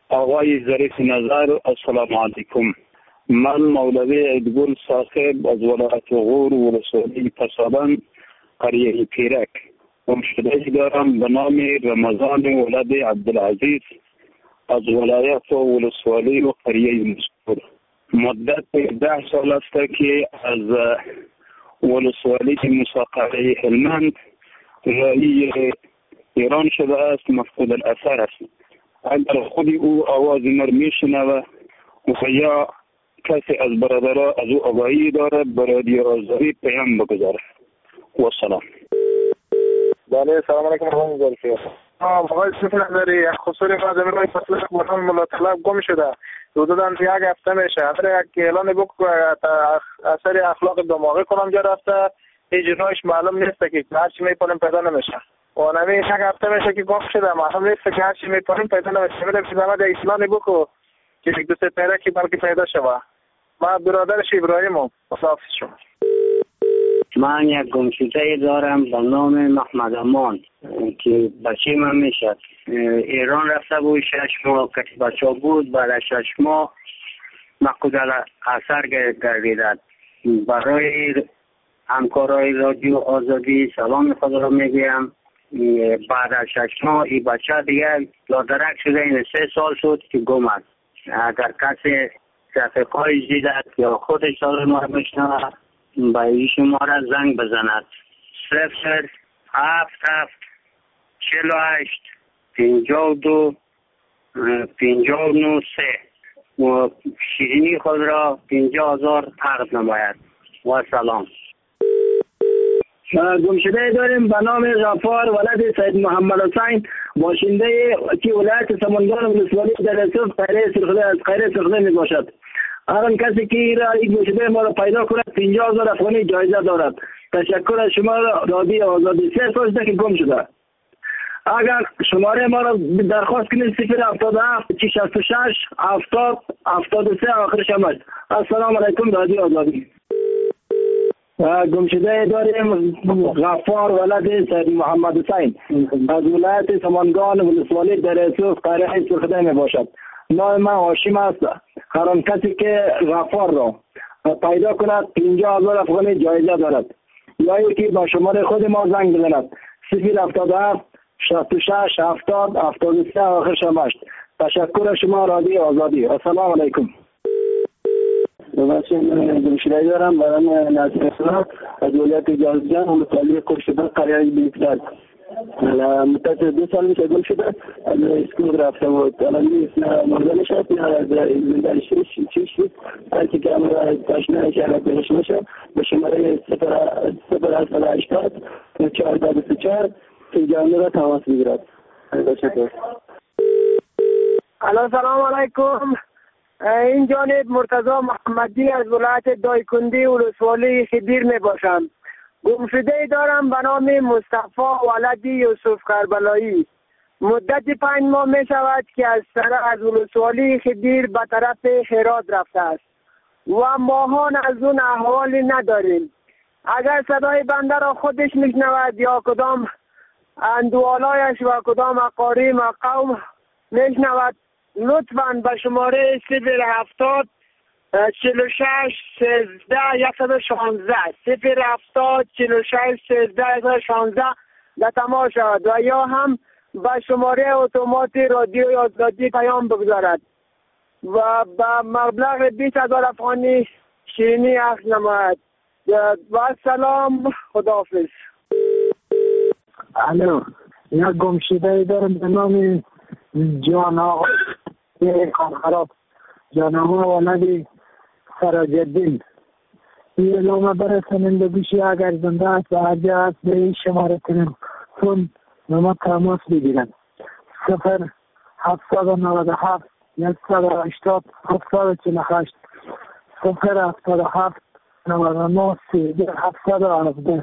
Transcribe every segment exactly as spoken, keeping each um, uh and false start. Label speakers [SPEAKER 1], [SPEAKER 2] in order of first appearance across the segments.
[SPEAKER 1] آقای ظریف نظر، السلام علیکم. من مولوی عیدگل صاحب از ولایت غور ولسوالی پسابند قریه پیرک گمشده‌ای دارم به نام رمضان ولد عبدالعزیز از ولایت ولسوالی و قریه مذکور. مدت ده سال است که از ولسوالی مساقره هلمند رایی ایران شده است، مفقود الاثر است. اگر خودی او آواز مر میشنوه و یا کسی از برادرها از او آگاهی دارد به رادیو آزادی پیام بگذاره. و سلام.
[SPEAKER 2] بله سلام علیکم رحمت الله وبرکاته. آقای ظریف نظری خصوصی خادم رای فصل مرحوم مولا طلب گم شده. حدوداً یک هفته میشه. اگر یک اعلان بک اثر اخلاق دماغی کلمجا رفته، هیچ جنایش معلوم نیست که هر چی میکنیم پیدا نمیشه. و نمی یک هفته میشه که گم شده، معلوم نیست که هر چی میکنیم پیدا نمیشه. میرم که زمان اعلان بکو که یک دو سه پیدا که بلکه پیدا شود. ما برادرش ابراهیمم. مصافی شما.
[SPEAKER 3] من یک گمشده دارم به نام محمد امان که بچه من میشد. ایران رفته بود شش ماه که بچه بود، بعد شش ماه مقود اثر گردیدد. برای همکارای رادیو آزادی سلام خود را میگویم. بعد از شش ماه این بچه دیگه لادرک شده، این سه سال شد که گم است. اگر کسی رفقایش دیدد یا خودش سال ما بشنوه با این شماره زنگ بزند. صفر هفت هفت چهل و هشت پنجاه و دو پنجاه و نه سه و شیرینی خود را پنجاه هزار عقد نماید. و سلام.
[SPEAKER 4] گمشده داریم به نام غفار ولد سید محمد حسین، باشنده که ولایت سمنگان ولسوالی در اصف قریه سرخده از قریه سرخده می باشد. هر کسی که را این گمشده ما را پیدا کند پنجاه هزار افغانی جایزه دارد. تشکر از شما رادیو آزادی. سه سال است که گم شده. اگر شماره ما را درخواست کنید صفر هفتاد و هفت شصت و شش هفتاد هفتاد و سه آخرش هم است. السلام علیکم رادیو آزادی. گمشده داریم غفار ولد سید محمد حسین از ولایت سمنگان ولسوالی در اصف قریه سرخده می باشد. نام من هاشم است. هر کسی که غفار را پیدا کند پنجاه هزار افغانی جایزه دارد. یا یکی با شماره خود ما زنگ بزند صفر هفتاد و هفت شصت و شش هفتاد هفتاد و سه آخرش هم است. تشکر شما رادیو آزادی. السلام علیکم.
[SPEAKER 5] من گمشده دارم به نام ناصر اسلام از ولایت جوزجان ولسوالی قرشبه قریه بیکلاد. مدت دو سال میشه گم شده، از اسکول رفته بود. الان نیست، نه مرده نشد، نه از زندان شیش چیش بود. هرچی که امرا تاشنه شهرت بهش میشه به شماره صفر هشت هشتاد چهارده بیست و چهار پنجاه را تماس بگیرد. تشکر.
[SPEAKER 2] الو سلام علیکم. این جانب مرتضی محمدی از ولایت دایکندی ولسوالی خدیر می باشم. گمشده دارم به نام مصطفی ولد یوسف کربلایی. مدت پنج ماه می شود که از سر از ولسوالی خدیر به طرف هرات رفته است و ماهان از اون احوالی نداریم. اگر صدای بنده را خودش میشنود یا کدام اندوالایش و کدام اقاریم و قوم میشنود، لطفاً به شماره صفر هفتاد چهل و شش سیزده یکصد و شانزده صفر هفتاد چهل و شش سیزده یکصد و شانزده به تماس شود و یا هم به شماره اتومات رادیو آزادی پیام بگذارد و به مبلغ بیست هزار افغانی شیرینی عقد نماید. و سلام، خداحافظ.
[SPEAKER 6] الو، یک گمشده دارم به نام جان آقا کان خراب، جان آقا ولد سراج الدین. این اعلام برساننده بشی اگر زنده است و هر جا است به این شماره تلفن نما تماس بگیرن. صفر هفتصد و نود و هفت یکصد و هشتاد هفتصد و چهل و هشت صفر هفتاد و هفت نود و نه سیزده هفتصد و هفده.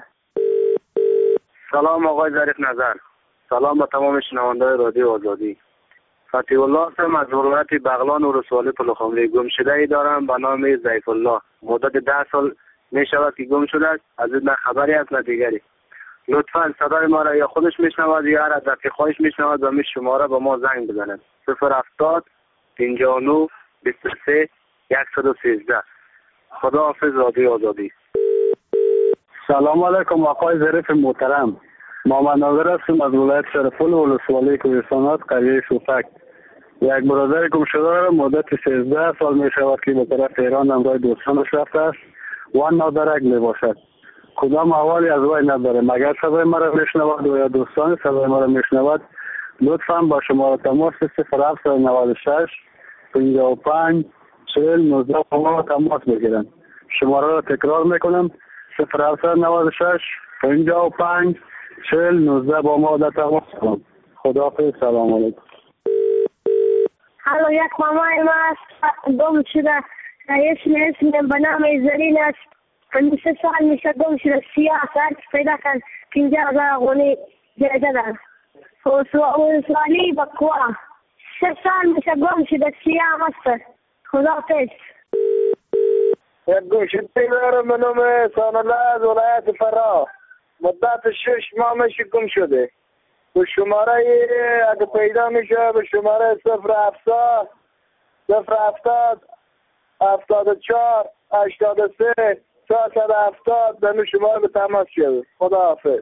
[SPEAKER 1] سلام آقای ظریف نظر. سلام به تمام شنونده‌های رادیو آزادی. فتح الله هستم از ولایت بغلان و ولسوالی پلخمری. گمشده ای دارم به نام ضیف الله. مدت ده سال می شود که گم شده است. از این نه خبری است نه دیگری. لطفاً صدای ما را یا خودش میشنود یا هر از رفیقایش میشنود و می شماره به ما زنگ بزند. صفر هفتاد
[SPEAKER 3] پنجاه و نه بیست و سه صد و سیزده. خداحافظ رادیو آزادی.
[SPEAKER 5] سلام علیکم آقای ظریف محترم. محمد ناظر هستم از ولایت شرف‌ال و ولسوالی کوهستانات قریه شوفک. یک برادر گم شده را مدت سیزده سال می شود که به طرف ایران همراه دوستانش رفته است و نادرک می باشد. کدام احوالی از وی نداره. مگر صدای مرا میشنود و یا دوستان صدای مرا میشنود لطفا با شماره تماس صفر هفت نود و شش پنجاه و پنج چهل نوزده با ما تماس بگیرند. شماره را تکرار میکنم صفر هفت نود و شش پنجاه و پنج چهل نوزده با ما در تماس کنم. خداحافظ. سلام علیکم.
[SPEAKER 7] الو، یک مامای ما است گم شده. اسم اسم به نام زلیل است. سه سال میشه گم شده. سیاه سرچ پیدا کرد. پینجا هزار غونی جایزه دارد. سوالی بکوا سه سال میشه گم شده. سیاه است. خداحافظ.
[SPEAKER 2] یک گم شده دارم به نام سانالله از ولایت فرا. مدت شش ماه میشه گم شده. به شماره اگه پیدا میشه به شماره صفر هفتاد صفر هفتاد هفتاد و چهار هشتاد و سه چهارصد هفتاد به شماره به تماس شد. خداحافظ.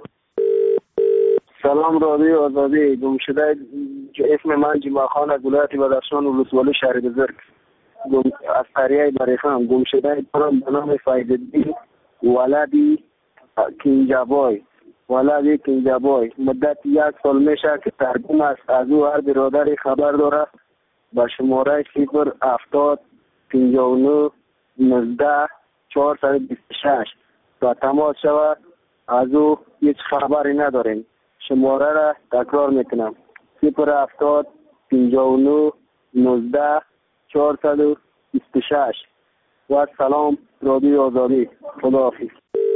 [SPEAKER 5] سلام رادیو آزادی. گم شده اسم من جمعه خان از ولایت بدخشان ولسوالی شهر بزرگ از قریه بریخم. گم شده دارم به نام فیض‌الدین ولدی کینجابای ولدی کینجابای. مدت یک سال میشه که ترجم است. از او هر برادری خبر داره به شماره صفر هفتاد پنجاه و نه نوزده چهارصد و بیست و شش تا تماس شود. از او هیچ خبری نداریم. شماره را تکرار میکنم صفر هفتاد پنجاه و نه نوزده چهارصد و بیست و شش. و سلام رادیو آزادی. خداحافظ.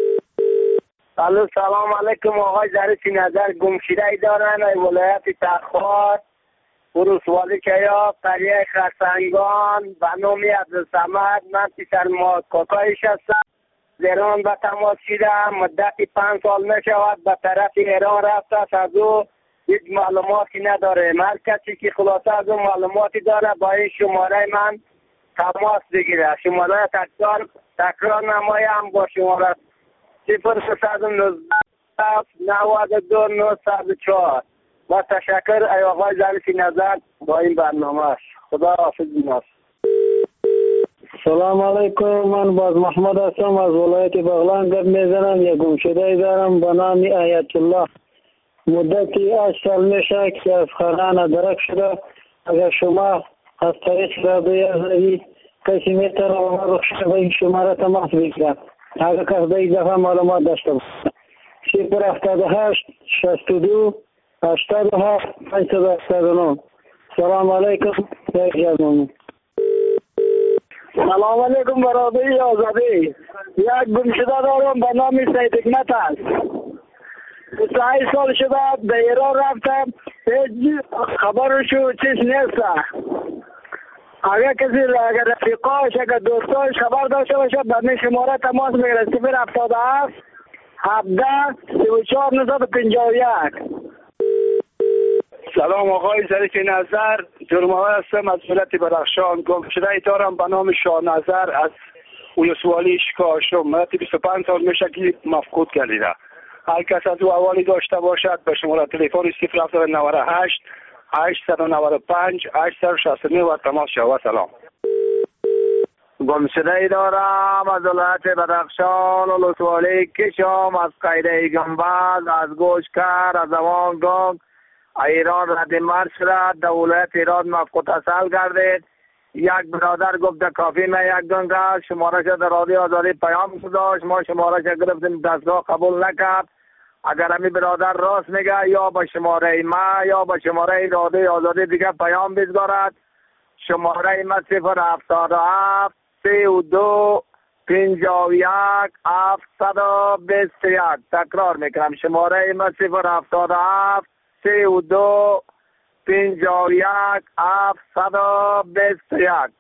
[SPEAKER 2] الو، سلام علیکم آقای ظریف نظر. گم شده ای دارن ای ولایت تخار ولسوالی کیا قریه خرسنگان به نام عبدالصمد. من پسر ما کاکایش هستم. ایران به تماس شده. مدت پنج سال می شود به طرف ایران رفته است. از او هیچ معلوماتی نداره. هر کسی که خلاصه از اون معلوماتی داره با این شماره من تماس بگیره. شماره تکرار تکرار نمایم با شماره صفر سیصد و نوزده نود و دو نهصد و چهار. و تشکر ای آقای ظریف نظر با این برنامه. خدا حافظ بی‌ناز.
[SPEAKER 5] سلام علیکم. من باز محمد هستم از ولایت بغلان گپ میزنم. یک گم شده دارم به نام آیت الله. مدتی هشت سال میشه که از خانه درک شده. اگر شما از طریق رادیو آزادی کسی میتونه و ما بخشه به این شماره تماس بگیرد. اگر کس به این دفعه معلومات داشته باشه صفر هفتاد و هشت شصت و دو هشتاد و هفت پانصد و هشتاد و نه. سلام علیکم. یک
[SPEAKER 2] سلام علیکم برادری آزادی. یک گم شده دارم به نام سید حکمت است. بیست و هشت سال شده به ایران رفتم. هیچ خبرشو چیز نیست. اگر کسی اگر رفیقاش اگر دوستاش خبر داشته باشه به من شماره تماس بگیره صفر هفتاد و هفت هفده سی و چهار نهصد و پنجاه و یک.
[SPEAKER 1] سلام آقای ظریف نظر. جرماوی هستم از ولایت بدخشان. گم شده ای دارم به نام شاه نظر از ولسوالی شکاشم. مدت بیست و پنج سال میشه که مفقود گردیده. هر کس از او احوالی داشته باشد به شماره تلفن صفر هفتاد و نود و هشت هشتصد و نود و پنج هشتصد و شصت و نه و تماس شود. سلام.
[SPEAKER 2] گم شده ای دارم از ولایت بدخشان ولسوالی کشم از قریه گنبد از گوشکر از اوانگان ایران رد مرد شده. در ولایت ایران مفقود اصل گردید. یک برادر گفت در کافی من یک دنگه شماره شد در رادیو آزادی پیام داشت. ما شماره شد گرفتیم دستگاه قبول نکرد. اگر همی برادر راست میگه یا با شماره ما یا با شماره رادیو آزادی دیگه پیام بگذارد. شماره ما صفر هفتاد و هفت سی و دو پنجاه و یک هفتصد و بیست و یک. تکرار میکنم شماره ما صفر هفتاد و هفت سی و دو پنجاه و یک هفتصد و بیست و یک.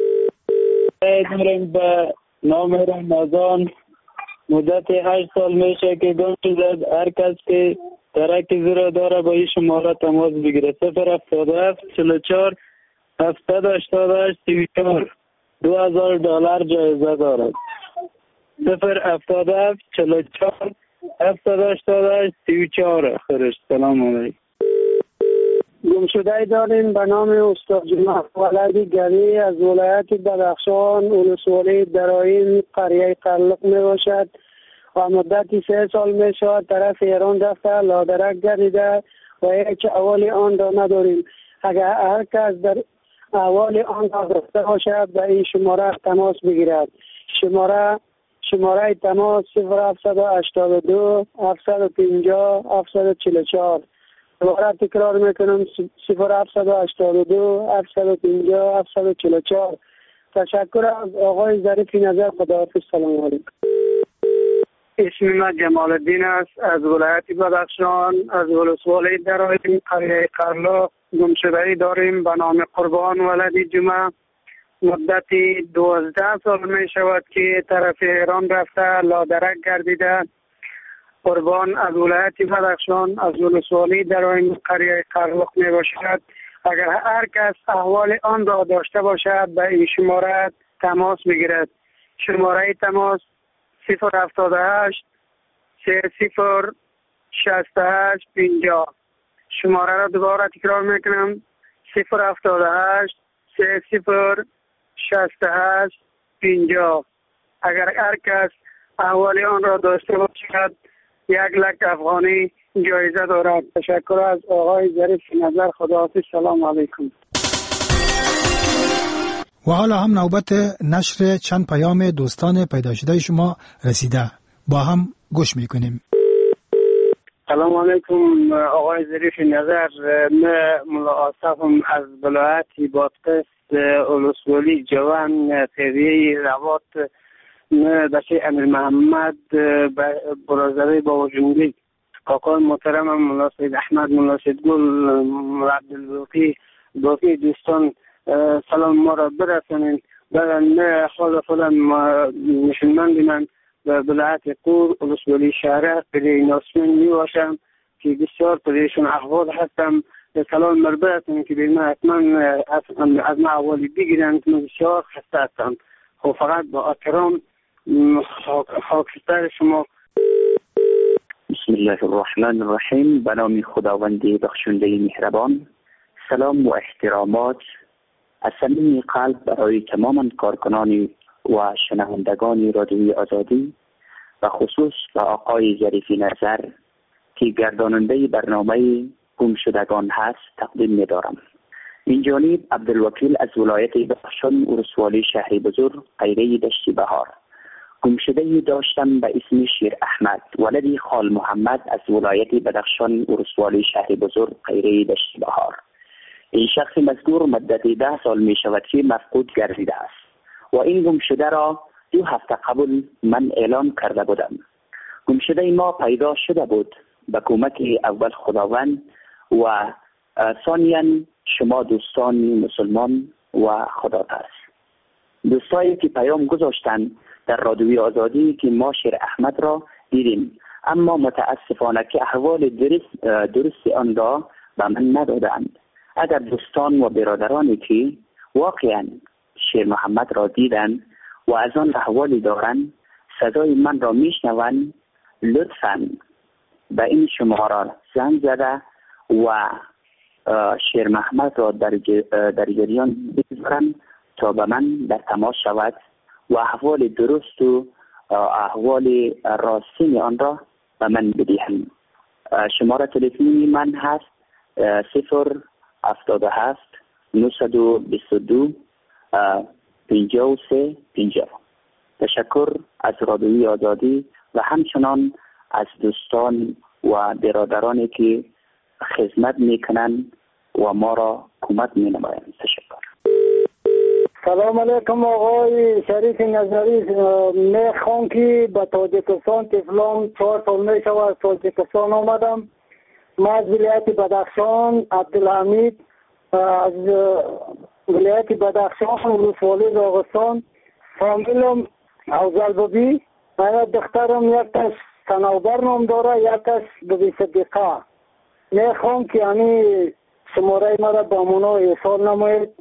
[SPEAKER 5] داریم به نام رمضان. مدت هشت سال میشه که گم شده. هر کس که درک زیرا داره با این شماره تماس بگیره صفر هفتاد و هفت چهل و چهار هفتاد هشتاد و هشت سی و چهار دو هزار دلار جایزه دارد. صفر هفتاد و هفت چهل و چهار هفتاد هشتاد و هشت سی و چهار. آخرش. سلام علیکم.
[SPEAKER 6] گمشده داریم به نام استاد جمعه ولدی گلی از ولایت بدخشان، ولسوالی درایم، قریه قرلق می باشد و مدتی سه سال می شود طرف ایران رفته، لادرک گردیده و هیچ احوال آن را نداریم. اگر هر کس در احوال آن را داشته باشد به این شماره تماس بگیرد. شماره شماره تماس صفر هفتصد و هشتاد و دو هفتصد و پنجاه هفتصد و چهل و چهار. دوباره تکرار میکنم صفر هفتصد و هشتاد و دو هفتصد و پنجاه هفتصد و چهل و چهار. تشکر از آقای ظریف نظر. خداحافظ. سلام علیکم.
[SPEAKER 2] اسم من جمال الدین است، از ولایت بدخشان، از ولسوالی درایم، قریه قرلق. گمشده‌ای داریم به نام قربان ولدی جمعه. مدتی دوازده سال می شود که طرف ایران رفته، لادرک گردیده. قربان از ولایت بدخشان، از ولسوالی درایم، قریه قرلق می باشد. اگر هر کس احوال آن را داشته باشد به این شماره تماس بگیرد. شماره تماس صفر هفتاد و هشت سه صفر شصت و هشت پنجاه. شماره را دوباره تکرار میکنم صفر هفتاد و هشت سه صفر شصت و هشت پنجاه. اگر هر کس احوال آن را داشته باشد یک لک افغانی جایزه دارد. تشکر از آقای ظریف نظر. خداحافظ. سلام علیکم.
[SPEAKER 8] و حالا هم نوبت نشر چند پیام دوستان پیدا شده شما رسیده، با هم گوش میکنیم.
[SPEAKER 2] سلام علیکم آقای ظریف نظر. من ملا آصفم از ولایت بادغیس، ولسوالی جوان، پیویه روات. من بچه امیر محمد برازوی با جنگی کاکای محترمم ملا سید احمد، ملا سید گل، ملا عبدالباقی، باقی دوستان سلام ما را برسانید. من خود خودم مسلمان بینم و ولایت قور ولسوالی شهره پلی ناسمین می باشم که بسیار پلیشون احوال هستم. سلام مر برسانید که بیمه حتما از ما احوالی بگیرن که من بسیار خسته هستم. خب فقط با احترام خاکستر شما.
[SPEAKER 9] بسم الله الرحمن الرحیم. به نام خداوند بخشنده مهربان. سلام و احترامات از صمیم قلب برای تمام کارکنان و شنوندگان رادیوی آزادی و خصوص به آقای ظریف نظر که گرداننده برنامه گمشدگان هست تقدیم می دارم. این جانب عبدالوکیل از ولایت بدخشان، ولسوالی شهر بزرگ، قریه دشت بهار. گمشده‌ای داشتم به اسم شیر احمد ولدی خال محمد از ولایت بدخشان، ولسوالی شهر بزرگ، قریه دشت بهار. این شخص مذکور مدت ده سال می شود که مفقود گردیده است و این گمشده را دو هفته قبل من اعلام کرده بودم. گمشده ما پیدا شده بود به کمک اول خداوند و ثانیاً شما دوستان مسلمان و خدا ترس. دوستایی که پیام گذاشتن در رادیوی آزادی که ما شیر احمد را دیدیم، اما متاسفانه که احوال درست, درست آن را به من ندادند. اگر دوستان و برادرانی که واقعا شیر محمد را دیدن و از آن احوالی دارند صدای من را میشنوند، لطفاً به این شماره زنگ زده و شیر محمد را در, در جریان بگذارند تا به من در تماس شود و احوال درست و احوال راستین آن را به من بدهند. شماره تلفنی من هست صفر هفتاد و هفت نهصد و بیست و دو پنجاه و سه پنجاه. تشکر از رادیوی آزادی و همچنان از دوستان و برادرانی که خدمت میکنند و ما را کمک مینمایند. تشکر.
[SPEAKER 6] سلام علیکم آقای شریف نظری. میخوام که به تاجیکستان تفلان چهار سال می شود از تاجیکستان آمدم. من از ولایت بدخشان عبدالحمید، از ولایت بدخشان ولسوالی داغستان. فامیلم اوزالبابی. من دخترم یک کس سنوبر نام داره، یک کس ببی صدیقه. میخوام که یعنی شماره ما را با منا ایصال نمایید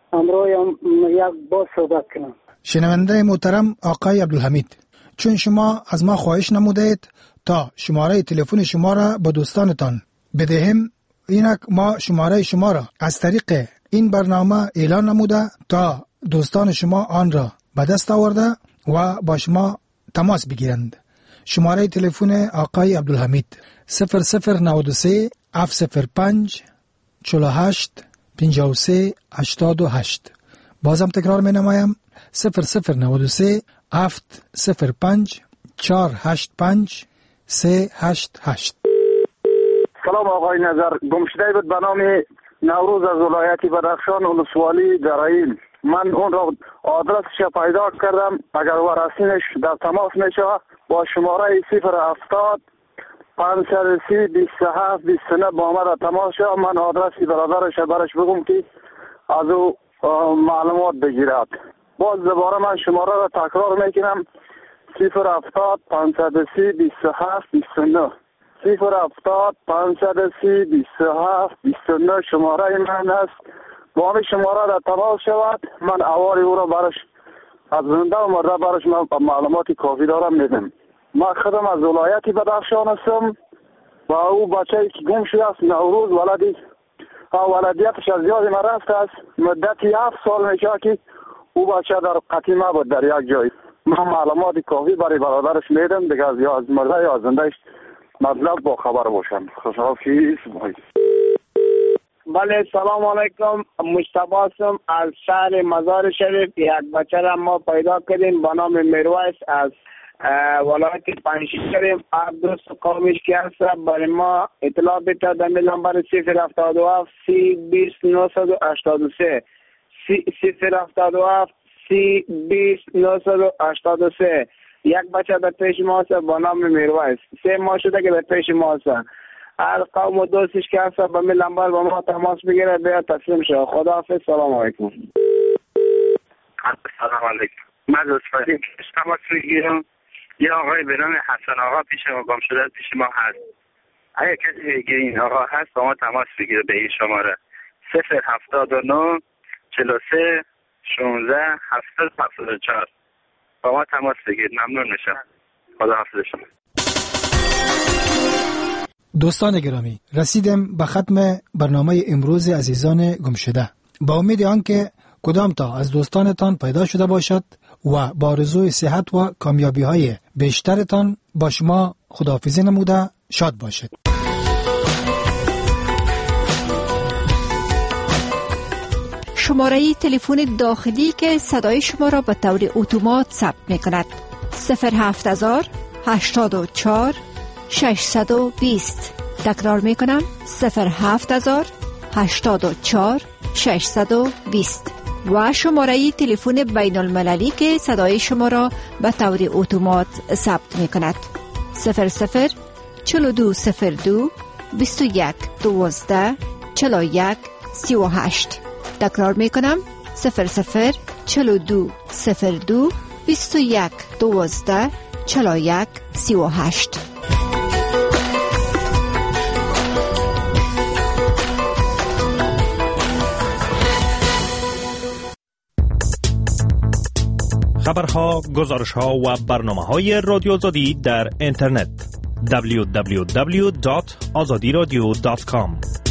[SPEAKER 6] امروز یک با صحبت کنم.
[SPEAKER 8] شنونده محترم آقای عبدالحمید، چون شما از ما خواهش نمودید تا شماره تلفن شما را به دوستانتان بدهیم، اینک ما شماره شما را از طریق این برنامه اعلان نموده تا دوستان شما آن را به دست آورده و با شما تماس بگیرند. شماره تلفن آقای عبدالحمید صفر صفر نود و سه هفت صفر پنج چهل و هشت پنجاه و سه هشتاد و هشت. بازم تکرار می نمایم صفر صفر نود و سه هفت صفر پنج چهار هشت پنج سه هشت هشت.
[SPEAKER 10] سلام آقای نظر، گمشده بود به نام نوروز از ولایت بدخشان ولسوالی درعیل. من اون را آدرسش پیدا کردم، اگر ورسینش در تماس میشه با شماره صفر هفتاد پانصد سی بیست و هفت بیست و نه با ما در تماس شد. من آدرسی برادرش برش بگم که از او معلومات بگیرد. باز دوباره من شماره را تکرار میکنم صفر هفتاد پانصد سی بیست و هفت بیست و نه صفر هفتاد پانصد سی بیست و هفت بیست و نه شماره من است. با همین شماره را تماس شود، من احوال او را برش از زنده و مرده برش من معلومات کافی دارم میدم. من خودم از ولایت بدخشان هستم و او بچه‌ای که گم شده است نوروز ولدی ولدیتش از یاد من رفته است. مدتی هفت سال میشه که او بچه در قتیمه بود در یک جای. من معلومات کافی برای برادرش میدم دیگه، از یا از مرده یا از زندهش مطلب با خبر باشم. خوشحافظ.
[SPEAKER 2] بله سلام علیکم، مصطفی هستم از شهر مزار شریف. یک بچه را ما پیدا کردیم به نام میرویس از ولایت پنجشیر. هر دوست قومش که هست برای ما اطلاع بده در نمبر صفر هفتاد و هفت سی بیست نهصد و هشتاد و سه صفر هفتاد و هفت سی بیست نهصد و هشتاد و سه. یک بچه در پیش ما هست با نام میرویس، سه ماه شده که در پیش ما هست. هر قوم و دوستش که هست با می نمبر با ما تماس بگیره بیا تسلیم شد. خداحافظ. سلام علیکم.
[SPEAKER 11] سلام علیکم. من لطفاً تماس بگیرم. یه آقای به نام حسن آقا پیش ما گم شده پیش ما هست. اگه کسی دیگه این آقا هست با ما تماس بگیره به این شماره صفر هفتاد و نه چهل و سه شانزده هفتاد هفتاد و چهار با ما تماس بگیرید. ممنون میشم. خداحافظ شما.
[SPEAKER 8] دوستان گرامی، رسیدیم به ختم برنامه امروز عزیزان گمشده. با امید آنکه کدام تا از دوستانتان پیدا شده باشد و با آرزوی صحت و کامیابی های بیشترتان با شما خداحافظی نموده شاد باشد.
[SPEAKER 12] شماره تلفن داخلی که صدای شما را به طور اتومات ثبت می کند صفر هفت هزار هشتاد و چهار ششصد و بیست. تکرار می کنم صفر هفت هزار هشتاد و چهار ششصد و بیست و شماره تلفن بین المللی که صدای شما را به طور اتومات ثبت می کند صفر صفر چهل و دو صفر دو بیست و یک دوازده چهل و یک سی و هشت. تکرار می کنم صفر صفر چهل و دو صفر دو بیست و یک دوازده چهل و یک سی و هشت.
[SPEAKER 13] خبرها، گزارشها و برنامه‌های رادیو آزادی در اینترنت دبلیو دبلیو دبلیو دات آزادی رادیو دات کام